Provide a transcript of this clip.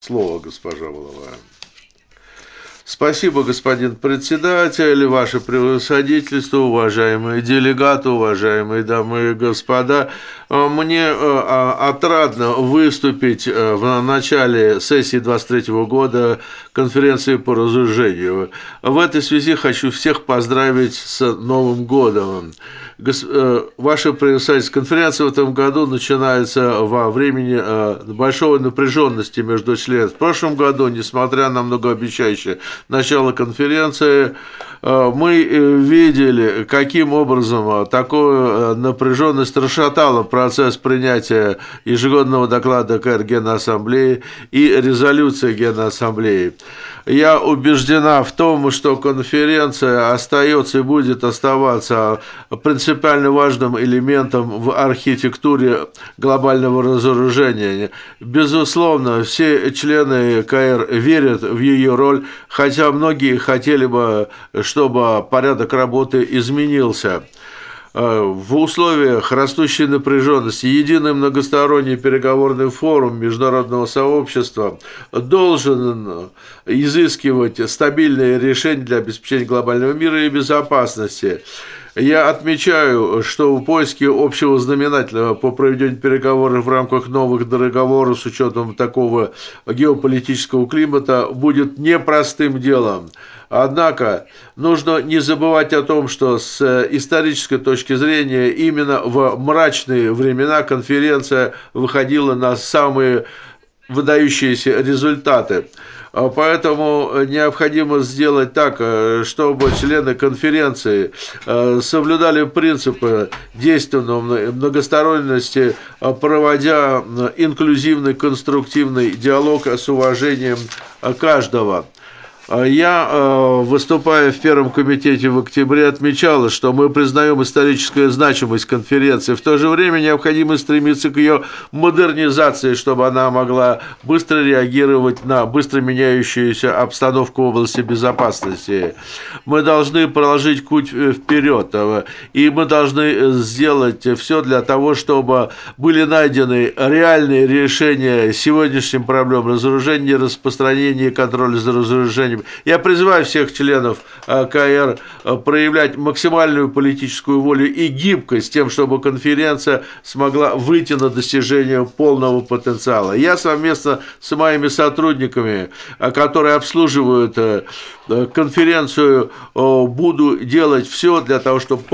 Слово, госпожа Маловая. Спасибо, господин председатель, ваше превосходительство, уважаемые делегаты, уважаемые дамы и господа. Мне отрадно выступить в начале сессии 23 года конференции по разоружению. В этой связи хочу всех поздравить с Новым годом. Ваша превосходительство, конференция в этом году начинается во времени большой напряженности между членами. В прошлом году, несмотря на многообещающее начало конференции, мы видели, каким образом такую напряженность расшатала процесс принятия ежегодного доклада КР Генассамблеи и резолюции Генассамблеи. Я убеждена в том, что конференция остается и будет оставаться принципиально важным элементом в архитектуре глобального разоружения. Безусловно, все члены КР верят в ее роль, хотя многие хотели бы, чтобы порядок работы изменился. В условиях растущей напряженности единый многосторонний переговорный форум международного сообщества должен изыскивать стабильные решения для обеспечения глобального мира и безопасности. Я отмечаю, что в поиске общего знаменателя по проведению переговоров в рамках новых договоров с учетом такого геополитического климата будет непростым делом. Однако нужно не забывать о том, что с исторической точки зрения именно в мрачные времена конференция выходила на самые выдающиеся результаты. Поэтому необходимо сделать так, чтобы члены конференции соблюдали принципы действенной многосторонности, проводя инклюзивный, конструктивный диалог с уважением каждого. Я, выступая в Первом комитете в октябре, отмечала, что мы признаем историческую значимость конференции. В то же время необходимо стремиться к ее модернизации, чтобы она могла быстро реагировать на быстро меняющуюся обстановку в области безопасности. Мы должны проложить путь вперед, и мы должны сделать все для того, чтобы были найдены реальные решения сегодняшним проблем разоружения, распространения и контроля за разоружением. Я призываю всех членов КР проявлять максимальную политическую волю и гибкость с тем, чтобы конференция смогла выйти на достижение полного потенциала. Я совместно с моими сотрудниками, которые обслуживают конференцию, буду делать все для того, чтобы